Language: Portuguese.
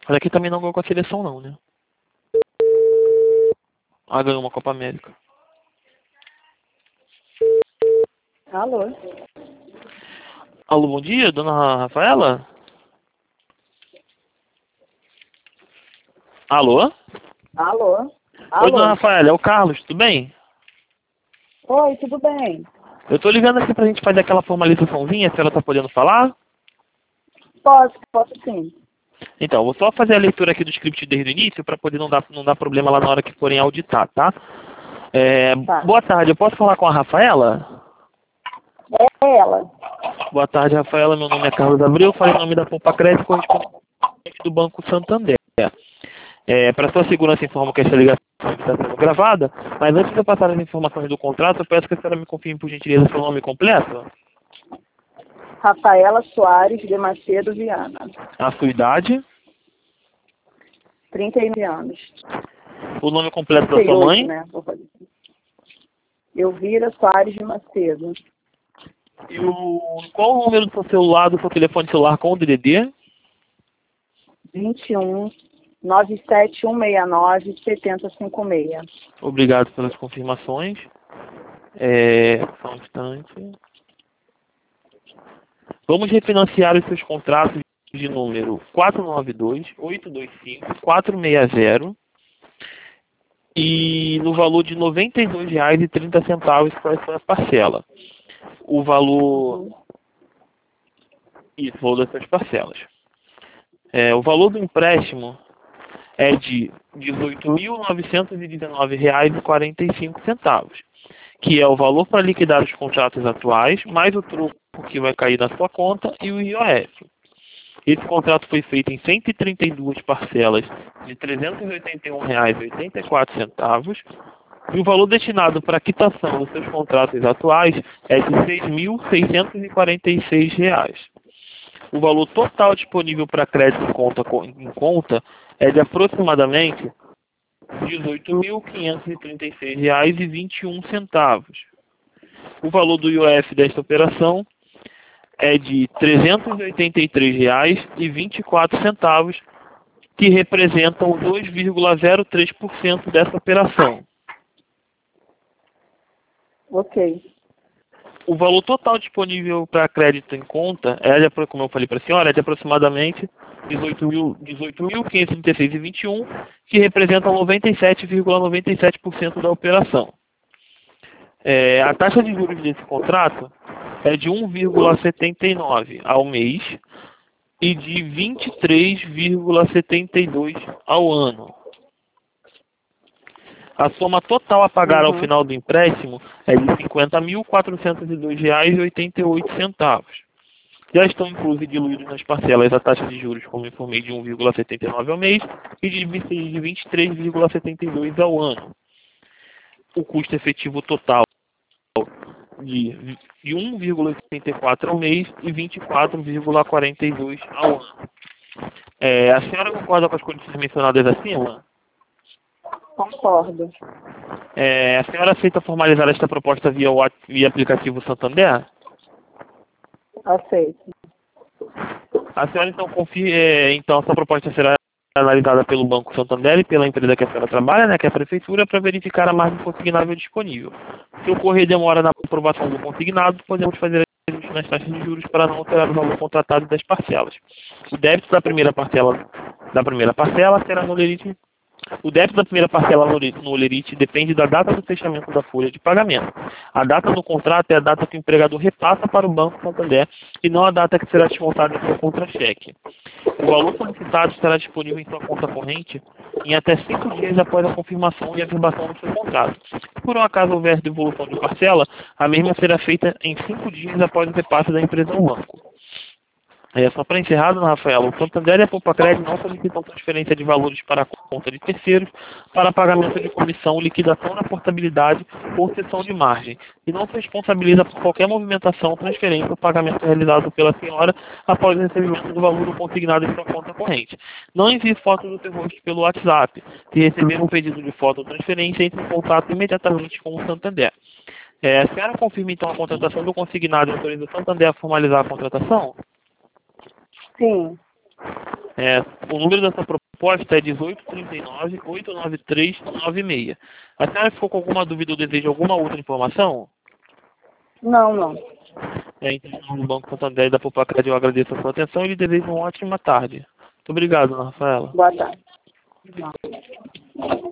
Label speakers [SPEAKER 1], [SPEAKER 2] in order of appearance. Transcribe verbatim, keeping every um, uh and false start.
[SPEAKER 1] Mas aqui também não ganhou com a seleção não, né? Ah, ganhou uma Copa América.
[SPEAKER 2] Alô?
[SPEAKER 1] Alô, bom dia, dona Rafaela? Alô?
[SPEAKER 2] Alô?
[SPEAKER 1] Oi, dona
[SPEAKER 2] Alô?
[SPEAKER 1] Rafaela, é o Carlos, tudo bem?
[SPEAKER 2] Oi, tudo bem?
[SPEAKER 1] Eu tô ligando aqui pra gente fazer aquela formalizaçãozinha, a senhora tá podendo falar?
[SPEAKER 2] Posso, posso sim.
[SPEAKER 1] Então, vou só fazer a leitura aqui do script desde o início para poder não dar, não dar problema lá na hora que forem auditar, tá? É,
[SPEAKER 2] Tá.
[SPEAKER 1] boa tarde, eu posso falar com a Rafaela?
[SPEAKER 2] É ela.
[SPEAKER 1] Boa tarde, Rafaela, meu nome é Carlos Abreu, falei em nome da Poupa Crédito, correspondente do Banco Santander. É, para sua segurança, informo que esta ligação está sendo gravada, mas antes de eu passar as informações do contrato, eu peço que a senhora me confirme, por gentileza, seu nome completo,
[SPEAKER 2] Rafaela Soares de Macedo Viana.
[SPEAKER 1] a sua idade,
[SPEAKER 2] trinta e nove anos.
[SPEAKER 1] o nome completo da
[SPEAKER 2] trinta e
[SPEAKER 1] sua
[SPEAKER 2] oito,
[SPEAKER 1] mãe
[SPEAKER 2] né? Vou fazer. Elvira Soares de Macedo.
[SPEAKER 1] e o, qual o número do seu celular, do seu telefone celular com o D D D?
[SPEAKER 2] vinte e um, nove sete um seis nove, sete zero cinco seis.
[SPEAKER 1] Obrigado pelas confirmações. É, só um instante. Vamos refinanciar os seus contratos de número quatro nove dois, oito dois cinco, quatro seis zero e no valor de noventa e dois reais e trinta centavos para a sua parcela. O valor...
[SPEAKER 2] Uhum.
[SPEAKER 1] Isso, o valor das suas parcelas. É, o valor do empréstimo é de dezoito mil novecentos e dezenove reais e quarenta e cinco centavos, que é o valor para liquidar os contratos atuais, mais o troco que vai cair na sua conta e o I O F. Esse contrato foi feito em cento e trinta e duas parcelas de trezentos e oitenta e um reais e oitenta e quatro centavos, e o valor destinado para a quitação dos seus contratos atuais é de seis mil seiscentos e quarenta e seis reais. O valor total disponível para crédito em conta, em conta é de aproximadamente dezoito mil quinhentos e trinta e seis reais e vinte e um centavos. O valor do I O F desta operação é de trezentos e oitenta e três reais e vinte e quatro centavos, que representam dois vírgula zero três por cento dessa operação.
[SPEAKER 2] Ok.
[SPEAKER 1] O valor total disponível para crédito em conta, é de, como eu falei para a senhora, é de aproximadamente dezoito mil quinhentos e trinta e seis reais e vinte e um centavos, que representam noventa e sete vírgula noventa e sete por cento da operação. É, a taxa de juros desse contrato é de um vírgula setenta e nove ao mês e de vinte e três vírgula setenta e dois ao ano. A soma total a pagar ao
[SPEAKER 2] Uhum.
[SPEAKER 1] final do empréstimo é de cinquenta mil quatrocentos e dois reais e oitenta e oito centavos. Já estão inclusos e diluídos nas parcelas a taxa de juros, como informei, de um vírgula setenta e nove ao mês e de vinte e três vírgula setenta e dois ao ano. O custo efetivo total de, de um vírgula oitenta e quatro ao mês e vinte e quatro vírgula quarenta e dois ao ano. É, a senhora concorda com as condições mencionadas acima?
[SPEAKER 2] Concordo.
[SPEAKER 1] É, a senhora aceita formalizar esta proposta via, What- via aplicativo Santander?
[SPEAKER 2] Aceito.
[SPEAKER 1] A senhora então confia, é, então essa proposta será analisada pelo Banco Santander e pela empresa que a senhora trabalha, né, que é a prefeitura, para verificar a margem consignável disponível. Se ocorrer demora na aprovação do consignado, podemos fazer ajustes nas taxas de juros para não alterar o valor contratado das parcelas. O débito da primeira parcela da primeira parcela será no limite. O débito da primeira parcela no Olerite depende da data do fechamento da folha de pagamento. A data do contrato é a data que o empregador repassa para o Banco Santander e não a data que será descontada em seu contra-cheque. O valor solicitado estará disponível em sua conta corrente em até cinco dias após a confirmação e averbação do seu contrato. Se por um acaso houver devolução de parcela, a mesma será feita em cinco dias após o repasse da empresa ao banco. É, só para encerrar, dona Rafaela, o Santander e a Poupa Crédito não solicitam transferência de valores para a conta de terceiros para pagamento de comissão, liquidação na portabilidade ou cessão de margem, e não se responsabiliza por qualquer movimentação, transferência ou pagamento realizado pela senhora após o recebimento do valor consignado em sua conta corrente. Não envie fotos do seu rosto pelo WhatsApp. Se receber um pedido de foto ou transferência, entre em contato imediatamente com o Santander. É, a senhora confirma então a contratação do consignado e autoriza o Santander a formalizar a contratação?
[SPEAKER 2] Sim.
[SPEAKER 1] É, o número dessa proposta é dezoito trinta e nove, oito nove três, nove seis. A senhora ficou com alguma dúvida ou deseja alguma outra informação?
[SPEAKER 2] Não, não.
[SPEAKER 1] É, então, em nome do Banco Santander e da Popacred, eu agradeço a sua atenção e lhe desejo uma ótima tarde. Muito obrigado, Ana Rafaela.
[SPEAKER 2] Boa tarde. Não.